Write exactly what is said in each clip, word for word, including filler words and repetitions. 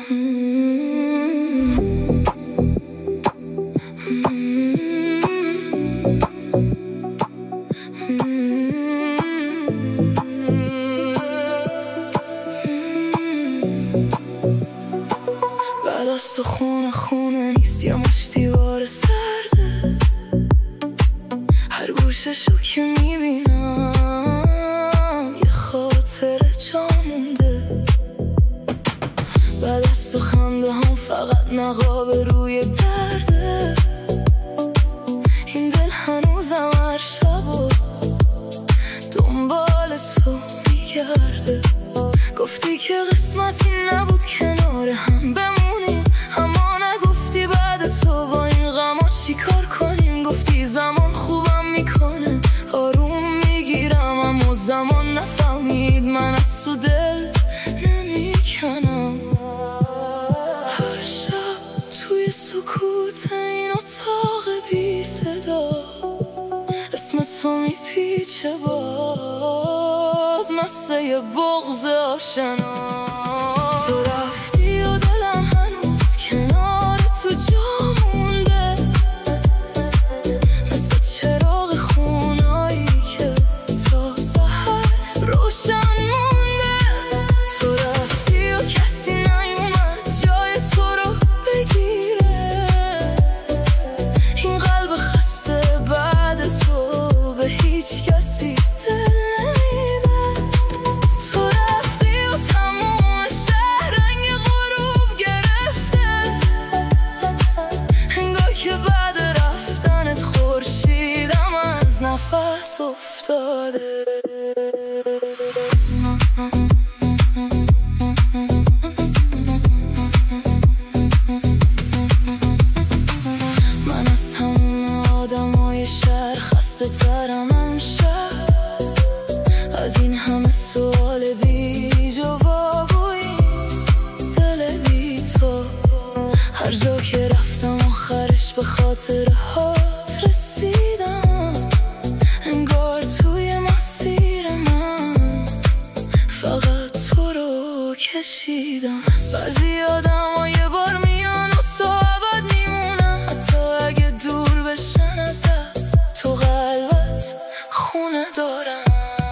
بعد از تو خونه خونه نیست، یه مشت دیوار سرده، هر گوششو که میبینم یه خاطر جا مونده. بعد از تو خنده هم فقط نقاب روی درده، این دل هنوزم هر شب دنبال تو میگرده. گفتی که قسمتی نبود کنار هم بمونیم، اما نگفتی بعد تو با این غما چی کار کنیم. گفتی زمان خوبم میکنه، آروم میگیرم، اما زمان نفهمید من از تو دل نمیکنم. هر شب توی سکوت این اتاق بی صدا اسم تو میپیچه، باز مثل یه بغض آشنا. تو رفتی و دلم هنوز کنار تو جا مونده، مثل چراغ خونایی که تا سحر روشن مونده. تو رفتی و کسی نیومد جای تو رو بگیره، این قلب خسته بعد تو به هیچ کسی دل نمیده. تو رفتی و تموم شهر رنگ غروب گرفته، انگار که بعد رفتنت خورشیدم از نفس افتاده. من از تموم آدمای شهر خسته ترم امشب، از این همه سوال بی جواب و این دل بی تو. هر جا که رفتم آخرش به خاطرهات رسیدم، انگار توی مسیر من فقط تو رو کشیدم. بعضی آدم ها یه بار میان و تا ابد میمونن، حتی اگه دور بشن ازت تو قلبت خونه دارن.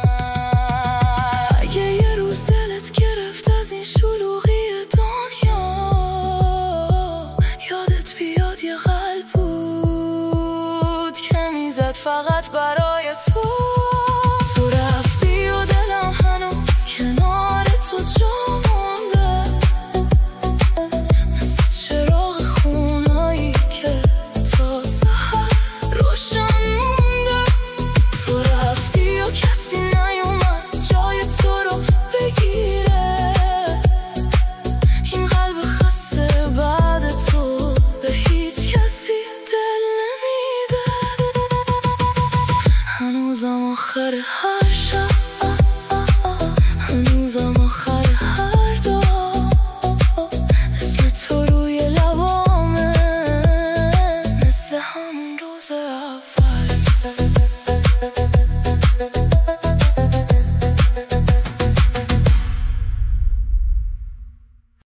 اگه یه روز دلت گرفت از این شلوغی دنیا، یادت بیاد یه قلب بود که میزد فقط